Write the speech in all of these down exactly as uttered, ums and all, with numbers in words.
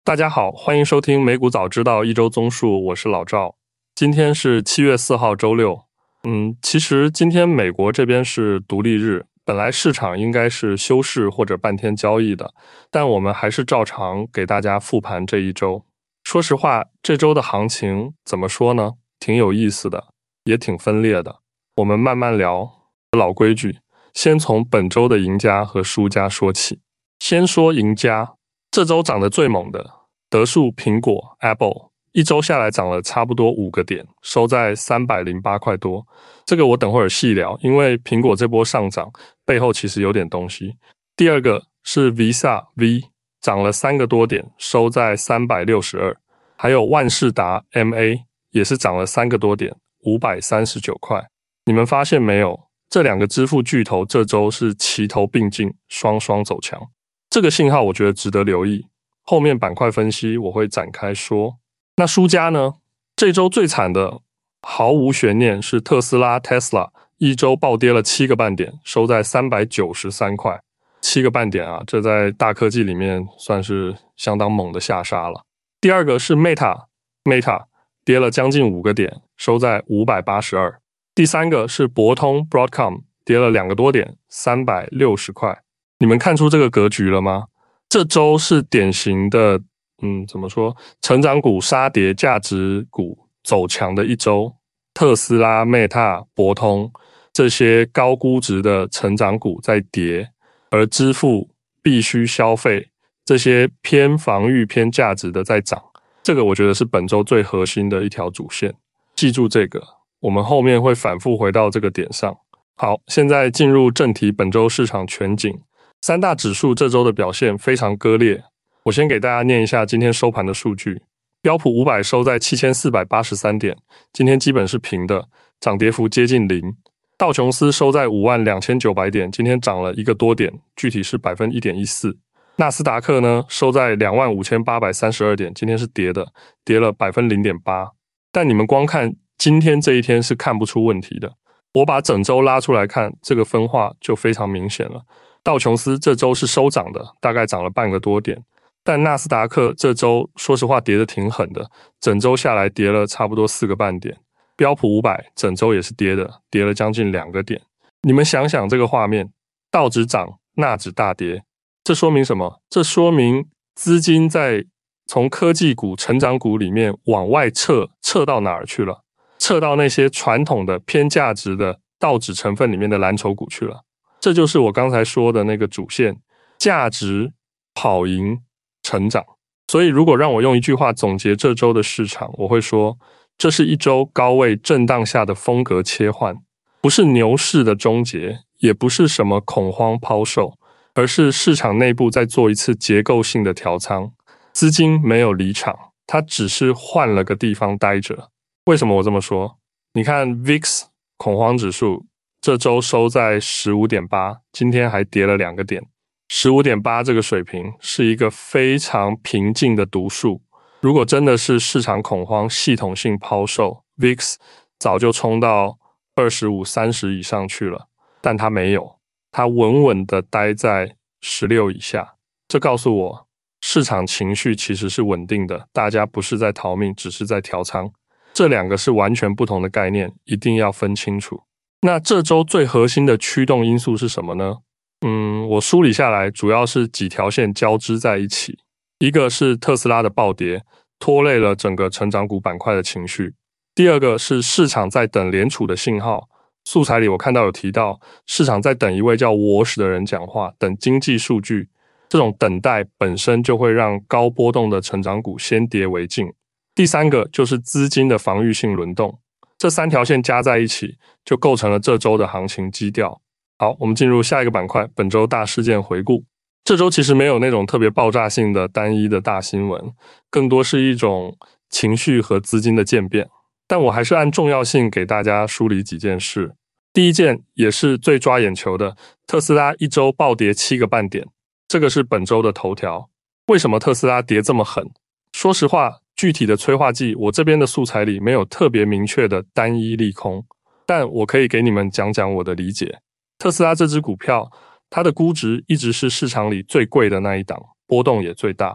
大家好，欢迎收听美股早知道一周综述，我是老赵。今天是七月四号周六。嗯，其实今天美国这边是独立日，本来市场应该是休市或者半天交易的，但我们还是照常给大家复盘这一周。说实话，这周的行情怎么说呢？挺有意思的，也挺分裂的。我们慢慢聊。老规矩，先从本周的赢家和输家说起。先说赢家，这周涨得最猛的德数苹果 Apple， 一周下来涨了差不多五个点，收在三百零八块多。这个我等会儿细聊，因为苹果这波上涨背后其实有点东西。第二个是 Visa V， 涨了三个多点，收在三百六十二。还有万事达 M A 也是涨了三个多点，五百三十九块。你们发现没有？这两个支付巨头这周是齐头并进，双双走强。这个信号我觉得值得留意，后面板块分析我会展开说。那输家呢？这周最惨的毫无悬念是特斯拉 Tesla， 一周暴跌了七个半点，收在三百九十三块。七个半点啊，这在大科技里面算是相当猛的下杀了。第二个是 Meta， Meta 跌了将近五个点，收在五百八十二。第三个是博通 Broadcom， 跌了两个多点，三百六十块。你们看出这个格局了吗？这周是典型的嗯，怎么说，成长股杀跌，价值股走强的一周。特斯拉、Meta、博通这些高估值的成长股在跌，而支付、必须消费这些偏防御偏价值的在涨。这个我觉得是本周最核心的一条主线，记住这个，我们后面会反复回到这个点上。好，现在进入正题，本周市场全景。三大指数这周的表现非常割裂，我先给大家念一下今天收盘的数据。标普五百收在七千四百八十三点，今天基本是平的，涨跌幅接近零。道琼斯收在五万两千九百点，今天涨了一个多点，具体是 百分之一点一四。纳斯达克呢收在两万五千八百三十二点，今天是跌的，跌了 百分之零点八。但你们光看今天这一天是看不出问题的，我把整周拉出来看，这个分化就非常明显了。道琼斯这周是收涨的，大概涨了半个多点，但纳斯达克这周说实话跌得挺狠的，整周下来跌了差不多四个半点。标普五百整周也是跌的，跌了将近两个点。你们想想这个画面，道指涨，纳指大跌，这说明什么？这说明资金在从科技股、成长股里面往外撤，撤到哪儿去了？撤到那些传统的偏价值的道指成分里面的蓝筹股去了。这就是我刚才说的那个主线，价值跑赢成长。所以如果让我用一句话总结这周的市场，我会说，这是一周高位震荡下的风格切换，不是牛市的终结，也不是什么恐慌抛售，而是市场内部在做一次结构性的调仓，资金没有离场，它只是换了个地方待着。为什么我这么说？你看 V I X 恐慌指数这周收在 十五点八， 今天还跌了两个点。 十五点八 这个水平是一个非常平静的读数，如果真的是市场恐慌系统性抛售， V I X 早就冲到二十五、三十以上去了，但它没有，它稳稳的待在十六以下。这告诉我市场情绪其实是稳定的，大家不是在逃命，只是在调仓。这两个是完全不同的概念，一定要分清楚。那这周最核心的驱动因素是什么呢？嗯，我梳理下来主要是几条线交织在一起。一个是特斯拉的暴跌，拖累了整个成长股板块的情绪。第二个是市场在等联储的信号，素材里我看到有提到，市场在等一位叫Walsh的人讲话，等经济数据。这种等待本身就会让高波动的成长股先跌为敬。第三个就是资金的防御性轮动。这三条线加在一起，就构成了这周的行情基调。好，我们进入下一个板块，本周大事件回顾。这周其实没有那种特别爆炸性的单一的大新闻，更多是一种情绪和资金的渐变。但我还是按重要性给大家梳理几件事。第一件也是最抓眼球的，特斯拉一周暴跌七个半点，这个是本周的头条。为什么特斯拉跌这么狠？说实话，具体的催化剂我这边的素材里没有特别明确的单一利空，但我可以给你们讲讲我的理解。特斯拉这支股票，它的估值一直是市场里最贵的那一档，波动也最大。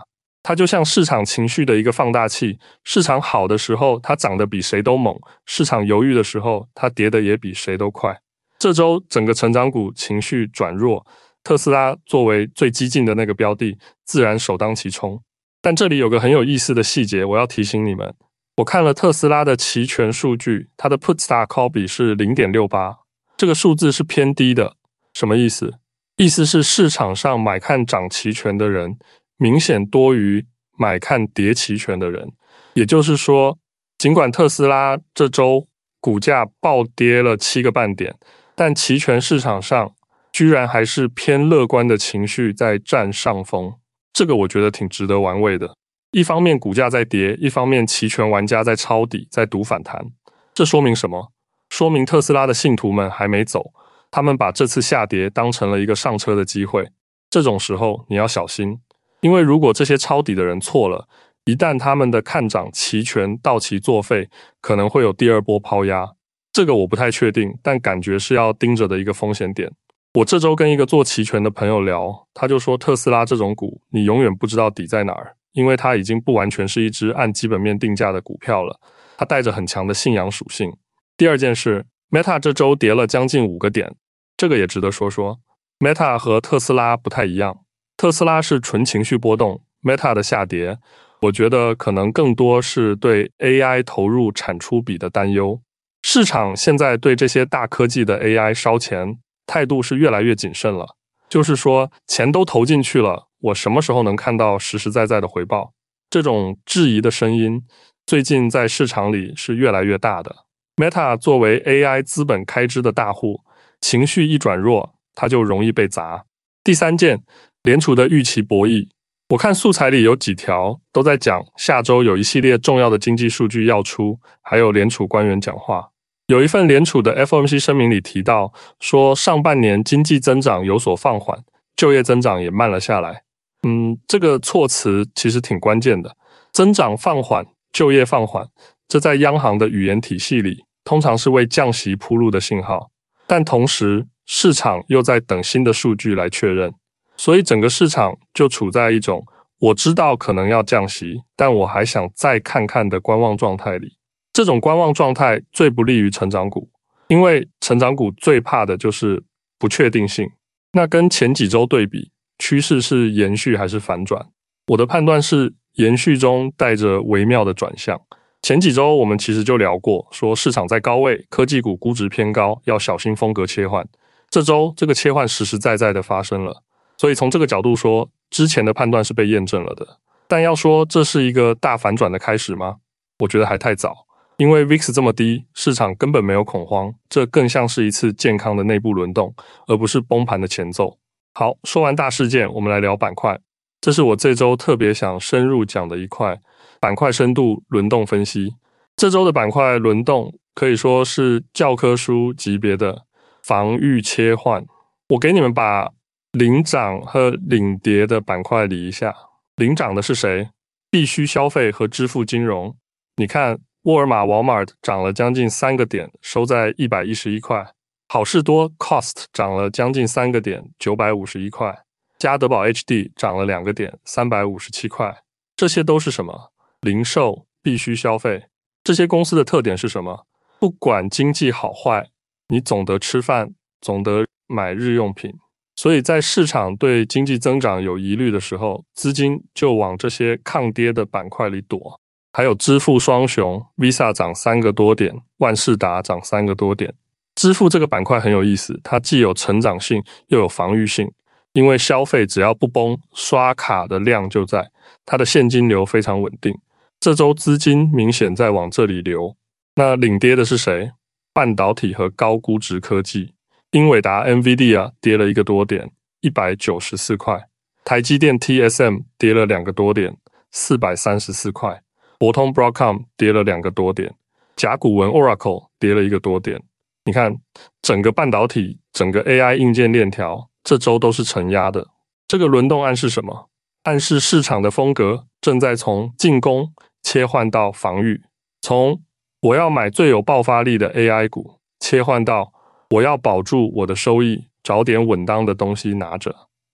它就像市场情绪的一个放大器，市场好的时候它涨得比谁都猛，市场犹豫的时候它跌得也比谁都快。这周整个成长股情绪转弱，特斯拉作为最激进的那个标的，自然首当其冲。但这里有个很有意思的细节，我要提醒你们。我看了特斯拉的期权数据，它的 Put Star Call 比是 零点六八， 这个数字是偏低的。什么意思？意思是市场上买看涨期权的人明显多于买看跌期权的人。也就是说，尽管特斯拉这周股价暴跌了七个半点，但期权市场上居然还是偏乐观的情绪在占上风，这个我觉得挺值得玩味的。一方面股价在跌，一方面期权玩家在抄底，在赌反弹。这说明什么？说明特斯拉的信徒们还没走，他们把这次下跌当成了一个上车的机会。这种时候你要小心，因为如果这些抄底的人错了，一旦他们的看涨期权到期作废，可能会有第二波抛压。这个我不太确定，但感觉是要盯着的一个风险点。我这周跟一个做期权的朋友聊，他就说特斯拉这种股你永远不知道底在哪儿，因为它已经不完全是一只按基本面定价的股票了，它带着很强的信仰属性。第二件事， Meta 这周跌了将近五个点，这个也值得说说。 Meta 和特斯拉不太一样，特斯拉是纯情绪波动， Meta 的下跌我觉得可能更多是对 A I 投入产出比的担忧。市场现在对这些大科技的 A I 烧钱态度是越来越谨慎了，就是说钱都投进去了，我什么时候能看到实实在在的回报？这种质疑的声音最近在市场里是越来越大的。 Meta 作为 A I 资本开支的大户，情绪一转弱，它就容易被砸。第三件，联储的预期博弈。我看素材里有几条都在讲下周有一系列重要的经济数据要出，还有联储官员讲话。有一份联储的 F O M C 声明里提到，说上半年经济增长有所放缓，就业增长也慢了下来。嗯，这个措辞其实挺关键的。增长放缓，就业放缓，这在央行的语言体系里通常是为降息铺路的信号，但同时市场又在等新的数据来确认，所以整个市场就处在一种我知道可能要降息，但我还想再看看的观望状态里。这种观望状态最不利于成长股，因为成长股最怕的就是不确定性。那跟前几周对比，趋势是延续还是反转？我的判断是延续中带着微妙的转向。前几周我们其实就聊过，说市场在高位，科技股估值偏高，要小心风格切换。这周这个切换实实在在的发生了，所以从这个角度说，之前的判断是被验证了的。但要说这是一个大反转的开始吗？我觉得还太早。因为 V I X 这么低，市场根本没有恐慌，这更像是一次健康的内部轮动，而不是崩盘的前奏。好，说完大事件，我们来聊板块。这是我这周特别想深入讲的一块，板块深度轮动分析。这周的板块轮动可以说是教科书级别的防御切换。我给你们把领涨和领跌的板块理一下。领涨的是谁？必须消费和支付金融。你看沃尔玛 Walmart 涨了将近三个点，收在一百一十一块。好事多 Cost 涨了将近三个点，九百五十一块。家得宝 H D 涨了两个点，三百五十七块。这些都是什么？零售，必须消费。这些公司的特点是什么？不管经济好坏，你总得吃饭，总得买日用品。所以在市场对经济增长有疑虑的时候，资金就往这些抗跌的板块里躲。还有支付双雄 Visa 涨三个多点，万事达涨三个多点。支付这个板块很有意思，它既有成长性又有防御性，因为消费只要不崩，刷卡的量就在，它的现金流非常稳定。这周资金明显在往这里流。那领跌的是谁？半导体和高估值科技。英伟达 Nvidia 跌了一个多点，一百九十四块。台积电 T S M 跌了两个多点，四百三十四块。博通 Broadcom 跌了两个多点，甲骨文 Oracle 跌了一个多点。你看整个半导体，整个 A I 硬件链条这周都是承压的。这个轮动暗示什么？暗示市场的风格正在从进攻切换到防御，从我要买最有爆发力的 A I 股切换到我要保住我的收益，找点稳当的东西拿着。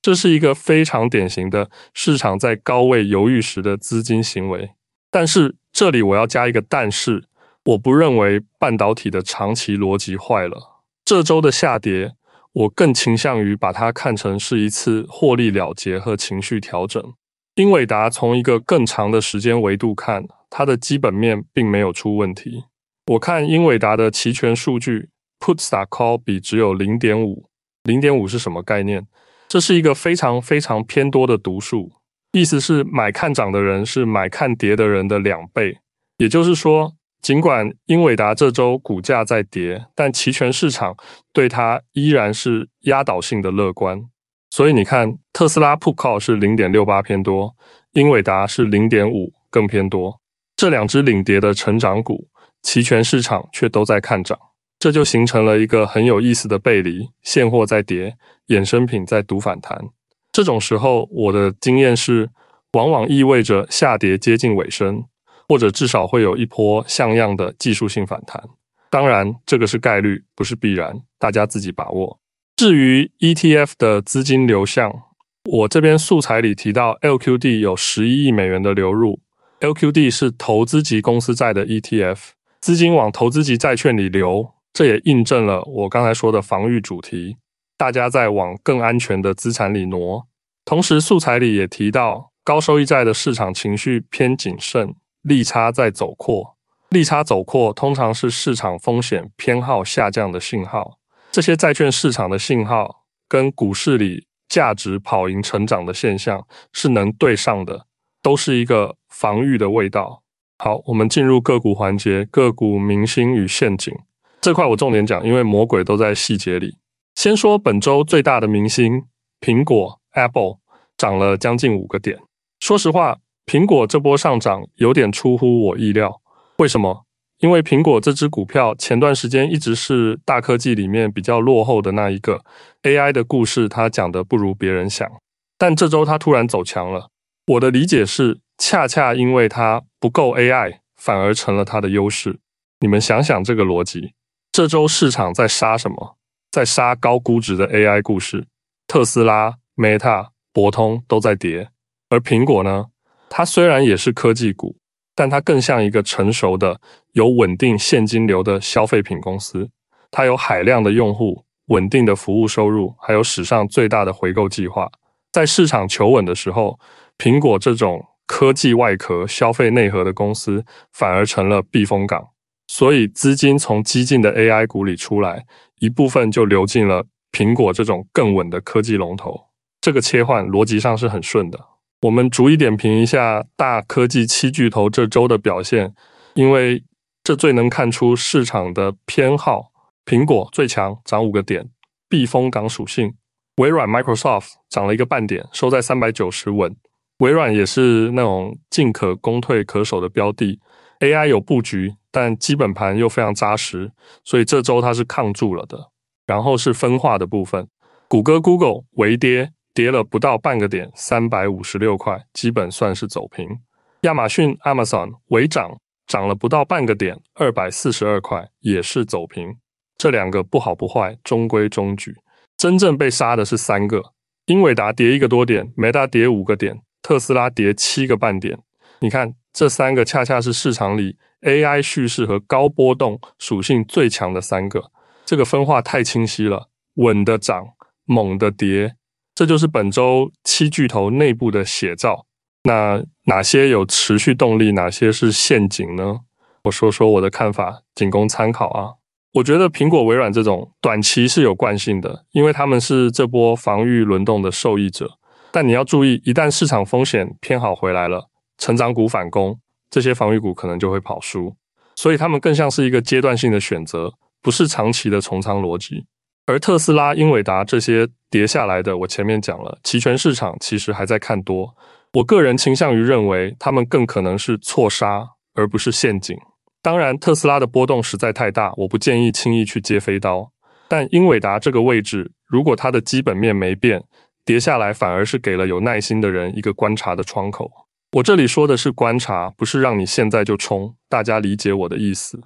这是一个非常典型的市场在高位犹豫时的资金行为。但是这里我要加一个但是，我不认为半导体的长期逻辑坏了。这周的下跌，我更倾向于把它看成是一次获利了结和情绪调整。英伟达从一个更长的时间维度看，它的基本面并没有出问题。我看英伟达的期权数据 Put 打 Call 比只有 零点五， 零点五 是什么概念？这是一个非常非常偏多的读数，意思是买看涨的人是买看跌的人的两倍。也就是说，尽管英伟达这周股价在跌，但期权市场对它依然是压倒性的乐观。所以你看，特斯拉 Put Call 是 零点六八 偏多，英伟达是 零点五 更偏多。这两只领跌的成长股，期权市场却都在看涨，这就形成了一个很有意思的背离，现货在跌，衍生品在赌反弹。这种时候，我的经验是，往往意味着下跌接近尾声，或者至少会有一波像样的技术性反弹。当然，这个是概率，不是必然，大家自己把握。至于 E T F 的资金流向，我这边素材里提到 L Q D 有十一亿美元的流入， L Q D 是投资级公司债的 E T F， 资金往投资级债券里流，这也印证了我刚才说的防御主题，大家在往更安全的资产里挪。同时素材里也提到高收益债的市场情绪偏谨慎，利差在走扩，利差走扩通常是市场风险偏好下降的信号，这些债券市场的信号跟股市里价值跑赢成长的现象是能对上的，都是一个防御的味道。好，我们进入个股环节，个股明星与陷阱。这块我重点讲，因为魔鬼都在细节里。先说本周最大的明星，苹果 Apple 涨了将近五个点。说实话，苹果这波上涨有点出乎我意料。为什么？因为苹果这支股票前段时间一直是大科技里面比较落后的那一个， A I 的故事它讲的不如别人想，但这周它突然走强了。我的理解是，恰恰因为它不够 A I， 反而成了它的优势。你们想想这个逻辑，这周市场在杀什么？在杀高估值的 A I 故事，特斯拉、Meta、博通都在跌。而苹果呢，它虽然也是科技股，但它更像一个成熟的有稳定现金流的消费品公司，它有海量的用户，稳定的服务收入，还有史上最大的回购计划。在市场求稳的时候，苹果这种科技外壳消费内核的公司反而成了避风港，所以资金从激进的 A I 股里出来，一部分就流进了苹果这种更稳的科技龙头。这个切换逻辑上是很顺的。我们逐一点评一下大科技七巨头这周的表现，因为这最能看出市场的偏好。苹果最强，涨五个点，避风港属性。微软 Microsoft 涨了一个半点，收在三百九十稳。微软也是那种进可攻退可守的标的， A I 有布局，但基本盘又非常扎实，所以这周它是抗住了的。然后是分化的部分，谷歌 Google 微跌，跌了不到半个点，三百五十六块，基本算是走平。亚马逊 Amazon 微涨，涨了不到半个点，二百四十二块，也是走平。这两个不好不坏，中规中矩。真正被杀的是三个，英伟达跌一个多点， Meta 跌五个点，特斯拉跌七个半点。你看这三个恰恰是市场里 A I 叙事和高波动属性最强的三个，这个分化太清晰了，稳的涨，猛的跌，这就是本周七巨头内部的写照。那哪些有持续动力，哪些是陷阱呢？我说说我的看法，仅供参考啊。我觉得苹果、微软这种短期是有惯性的，因为他们是这波防御轮动的受益者。但你要注意，一旦市场风险偏好回来了，成长股反攻，这些防御股可能就会跑输。所以他们更像是一个阶段性的选择，不是长期的重仓逻辑。而特斯拉、英伟达这些跌下来的，我前面讲了，期权市场其实还在看多。我个人倾向于认为，他们更可能是错杀，而不是陷阱。当然，特斯拉的波动实在太大，我不建议轻易去接飞刀。但英伟达这个位置，如果它的基本面没变，跌下来反而是给了有耐心的人一个观察的窗口。我这里说的是观察，不是让你现在就冲，大家理解我的意思。至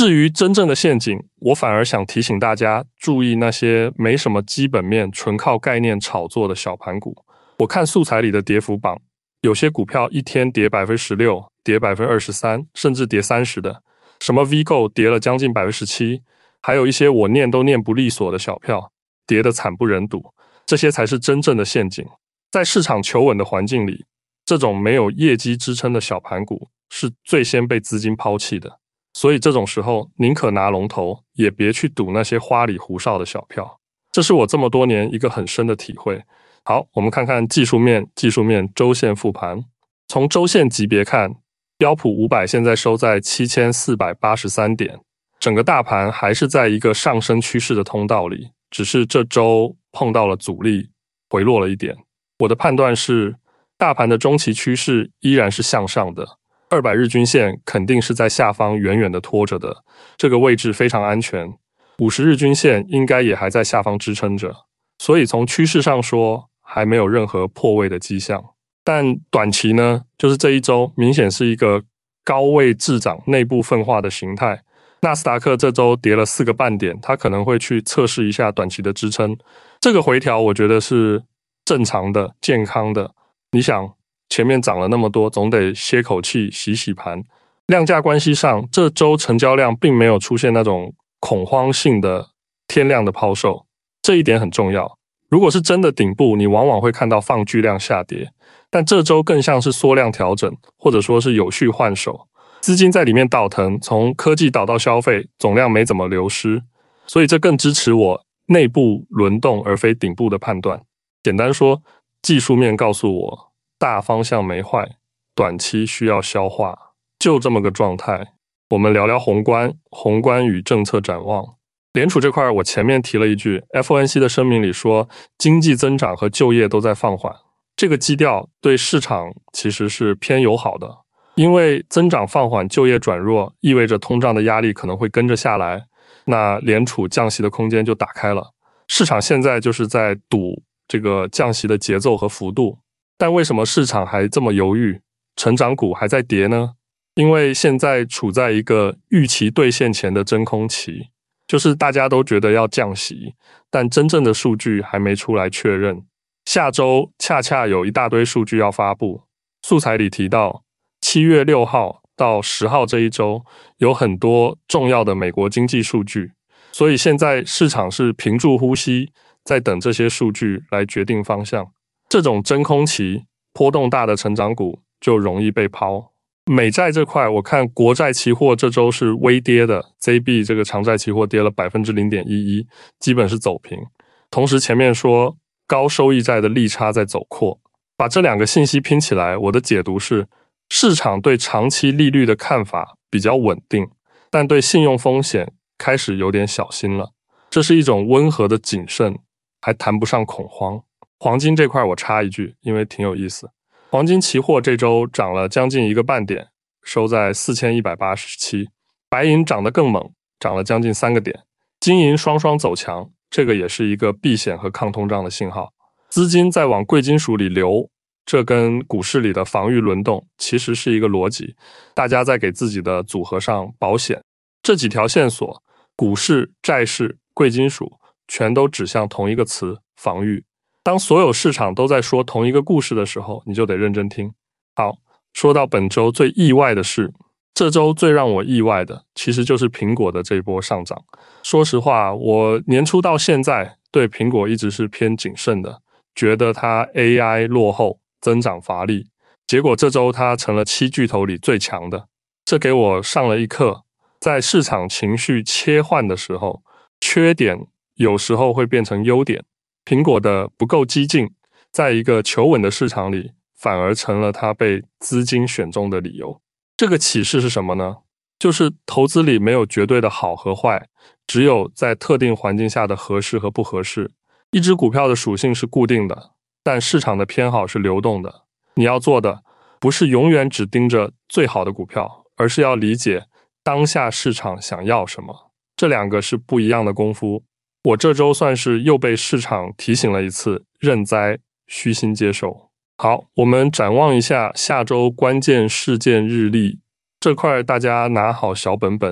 至于真正的陷阱，我反而想提醒大家注意那些没什么基本面、纯靠概念炒作的小盘股。我看素材里的跌幅榜，有些股票一天跌 百分之十六， 跌 百分之二十三， 甚至跌三十的，什么 V-Go 跌了将近 百分之十七， 还有一些我念都念不利索的小票，跌得惨不忍睹。这些才是真正的陷阱。在市场求稳的环境里，这种没有业绩支撑的小盘股是最先被资金抛弃的。所以这种时候宁可拿龙头，也别去赌那些花里胡哨的小票。这是我这么多年一个很深的体会。好，我们看看技术面，技术面周线复盘。从周线级别看，标普五百现在收在七千四百八十三点，整个大盘还是在一个上升趋势的通道里，只是这周碰到了阻力，回落了一点。我的判断是，大盘的中期趋势依然是向上的，二百日均线肯定是在下方远远的拖着的，这个位置非常安全。五十日均线应该也还在下方支撑着，所以从趋势上说，还没有任何破位的迹象。但短期呢，就是这一周明显是一个高位滞涨、内部分化的形态。纳斯达克这周跌了四个半点，它可能会去测试一下短期的支撑。这个回调我觉得是正常的、健康的。你想，前面涨了那么多，总得歇口气、洗洗盘。量价关系上，这周成交量并没有出现那种恐慌性的天量的抛售，这一点很重要。如果是真的顶部，你往往会看到放巨量下跌，但这周更像是缩量调整，或者说是有序换手，资金在里面倒腾，从科技倒到消费，总量没怎么流失，所以这更支持我内部轮动而非顶部的判断。简单说，技术面告诉我大方向没坏，短期需要消化，就这么个状态。我们聊聊宏观，宏观与政策展望。联储这块我前面提了一句， F O M C 的声明里说经济增长和就业都在放缓，这个基调对市场其实是偏友好的，因为增长放缓，就业转弱，意味着通胀的压力可能会跟着下来，那联储降息的空间就打开了。市场现在就是在赌这个降息的节奏和幅度，但为什么市场还这么犹豫，成长股还在跌呢？因为现在处在一个预期兑现前的真空期，就是大家都觉得要降息，但真正的数据还没出来确认。下周恰恰有一大堆数据要发布，素材里提到七月六号到十号这一周有很多重要的美国经济数据，所以现在市场是屏住呼吸，在等这些数据来决定方向。这种真空期波动大的成长股就容易被抛。美债这块，我看国债期货这周是微跌的， Z B 这个长债期货跌了 百分之零点一一， 基本是走平。同时前面说高收益债的利差在走扩，把这两个信息拼起来，我的解读是市场对长期利率的看法比较稳定，但对信用风险开始有点小心了，这是一种温和的谨慎，还谈不上恐慌。黄金这块我插一句，因为挺有意思，黄金期货这周涨了将近一个半点，收在四千一百八十七，白银涨得更猛，涨了将近三个点，金银双双走强，这个也是一个避险和抗通胀的信号。资金在往贵金属里流，这跟股市里的防御轮动其实是一个逻辑，大家在给自己的组合上保险。这几条线索，股市、债市、贵金属全都指向同一个词，防御。当所有市场都在说同一个故事的时候，你就得认真听。好，说到本周最意外的事，这周最让我意外的其实就是苹果的这一波上涨。说实话，我年初到现在对苹果一直是偏谨慎的，觉得它 A I 落后，增长乏力，结果这周它成了七巨头里最强的，这给我上了一课。在市场情绪切换的时候，缺点有时候会变成优点。苹果的不够激进，在一个求稳的市场里，反而成了它被资金选中的理由。这个启示是什么呢？就是投资里没有绝对的好和坏，只有在特定环境下的合适和不合适。一只股票的属性是固定的，但市场的偏好是流动的。你要做的不是永远只盯着最好的股票，而是要理解当下市场想要什么。这两个是不一样的功夫。我这周算是又被市场提醒了一次，认栽，虚心接受。好，我们展望一下下周关键事件日历，这块大家拿好小本本。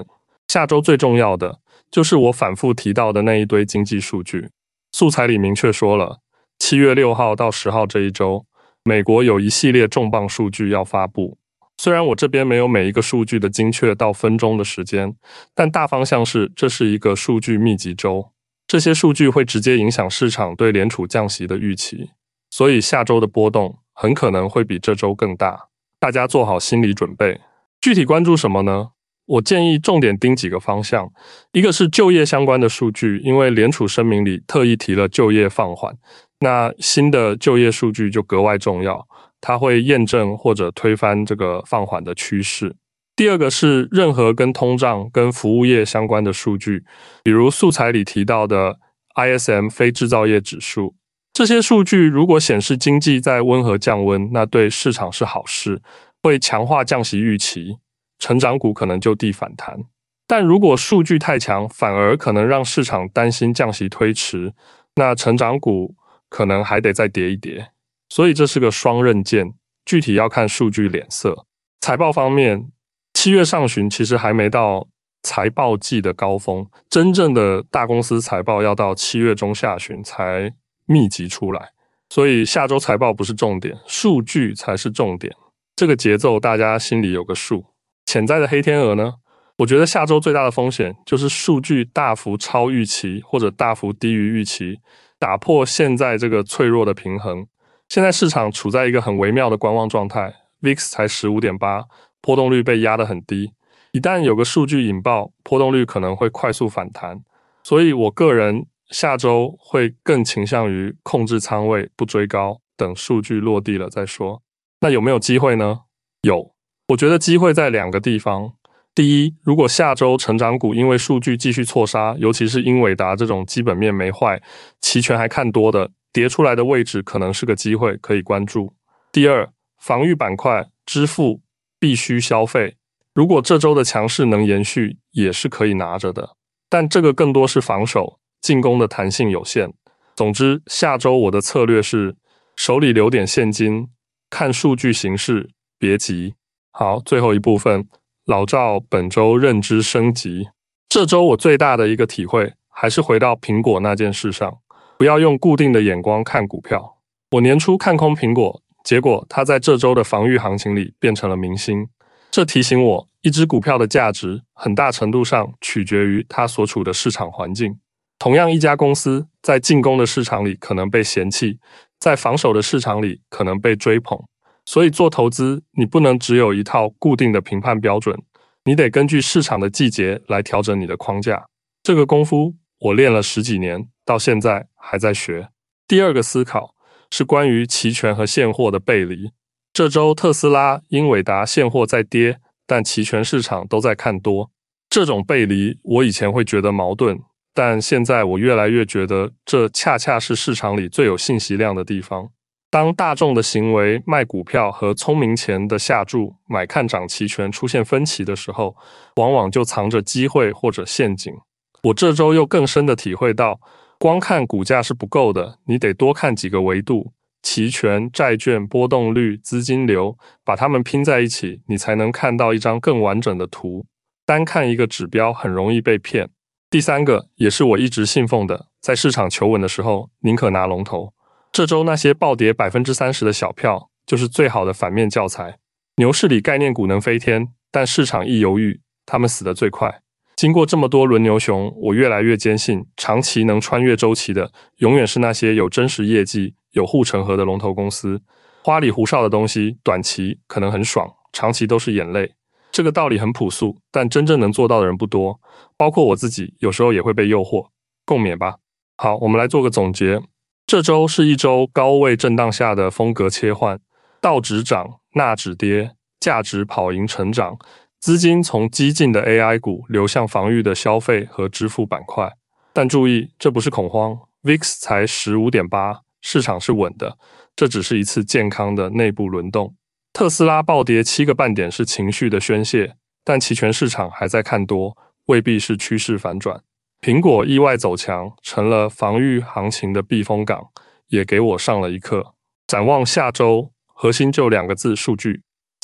下周最重要的就是我反复提到的那一堆经济数据。素材里明确说了，七月六号到十号这一周，美国有一系列重磅数据要发布。虽然我这边没有每一个数据的精确到分钟的时间，但大方向是这是一个数据密集周。这些数据会直接影响市场对联储降息的预期，所以下周的波动很可能会比这周更大，大家做好心理准备。具体关注什么呢？我建议重点盯几个方向，一个是就业相关的数据，因为联储声明里特意提了就业放缓，那新的就业数据就格外重要，它会验证或者推翻这个放缓的趋势。第二个是任何跟通胀跟服务业相关的数据，比如素材里提到的 I S M 非制造业指数，这些数据如果显示经济在温和降温，那对市场是好事，会强化降息预期，成长股可能就地反弹。但如果数据太强，反而可能让市场担心降息推迟，那成长股可能还得再跌一跌。所以这是个双刃剑，具体要看数据脸色。财报方面，七月上旬其实还没到财报季的高峰，真正的大公司财报要到七月中下旬才密集出来，所以下周财报不是重点，数据才是重点。这个节奏大家心里有个数。潜在的黑天鹅呢？我觉得下周最大的风险就是数据大幅超预期或者大幅低于预期，打破现在这个脆弱的平衡。现在市场处在一个很微妙的观望状态， V I X 才 十五点八， 波动率被压得很低，一旦有个数据引爆，波动率可能会快速反弹。所以我个人下周会更倾向于控制仓位，不追高，等数据落地了再说。那有没有机会呢？有，我觉得机会在两个地方。第一，如果下周成长股因为数据继续错杀，尤其是英伟达这种基本面没坏，期权还看多的，跌出来的位置可能是个机会，可以关注。第二，防御板块、支付、必须消费，如果这周的强势能延续，也是可以拿着的。但这个更多是防守，进攻的弹性有限。总之，下周我的策略是手里留点现金，看数据形势，别急。好，最后一部分，老赵本周认知升级。这周我最大的一个体会，还是回到苹果那件事上，不要用固定的眼光看股票。我年初看空苹果，结果它在这周的防御行情里变成了明星。这提醒我，一只股票的价值很大程度上取决于它所处的市场环境。同样一家公司在进攻的市场里可能被嫌弃，在防守的市场里可能被追捧。所以做投资，你不能只有一套固定的评判标准，你得根据市场的季节来调整你的框架。这个功夫我练了十几年，到现在还在学。第二个思考是关于期权和现货的背离。这周特斯拉、英伟达现货在跌，但期权市场都在看多。这种背离我以前会觉得矛盾，但现在我越来越觉得这恰恰是市场里最有信息量的地方。当大众的行为卖股票和聪明钱的下注买看涨期权出现分歧的时候，往往就藏着机会或者陷阱。我这周又更深的体会到，光看股价是不够的，你得多看几个维度，期权、债券、波动率、资金流，把它们拼在一起，你才能看到一张更完整的图。单看一个指标很容易被骗。第三个，也是我一直信奉的，在市场求稳的时候，宁可拿龙头。这周那些暴跌 百分之三十 的小票，就是最好的反面教材。牛市里概念股能飞天，但市场一犹豫，他们死得最快。经过这么多轮牛熊，我越来越坚信，长期能穿越周期的，永远是那些有真实业绩、有护城河的龙头公司。花里胡哨的东西，短期可能很爽，长期都是眼泪。这个道理很朴素，但真正能做到的人不多，包括我自己，有时候也会被诱惑。共勉吧。好，我们来做个总结。这周是一周高位震荡下的风格切换，道指涨，纳指跌，价值跑赢成长，资金从激进的 A I 股流向防御的消费和支付板块。但注意，这不是恐慌， V I X 才 十五点八， 市场是稳的，这只是一次健康的内部轮动。特斯拉暴跌七个半点是情绪的宣泄，但期权市场还在看多，未必是趋势反转。苹果意外走强，成了防御行情的避风港，也给我上了一课。展望下周，核心就两个字：数据。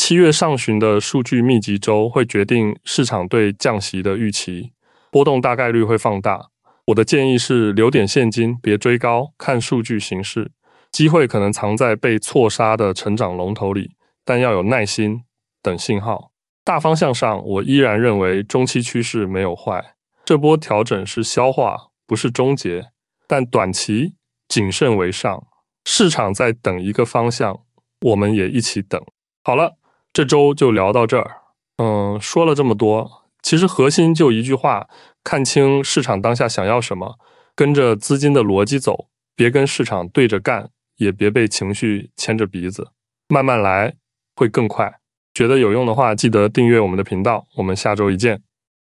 七月上旬的数据密集周会决定市场对降息的预期，波动大概率会放大。我的建议是留点现金，别追高，看数据形势。机会可能藏在被错杀的成长龙头里，但要有耐心等信号。大方向上，我依然认为中期趋势没有坏，这波调整是消化，不是终结，但短期谨慎为上。市场在等一个方向，我们也一起等。好了，这周就聊到这儿。嗯，说了这么多，其实核心就一句话，看清市场当下想要什么，跟着资金的逻辑走，别跟市场对着干，也别被情绪牵着鼻子，慢慢来会更快。觉得有用的话，记得订阅我们的频道，我们下周一见。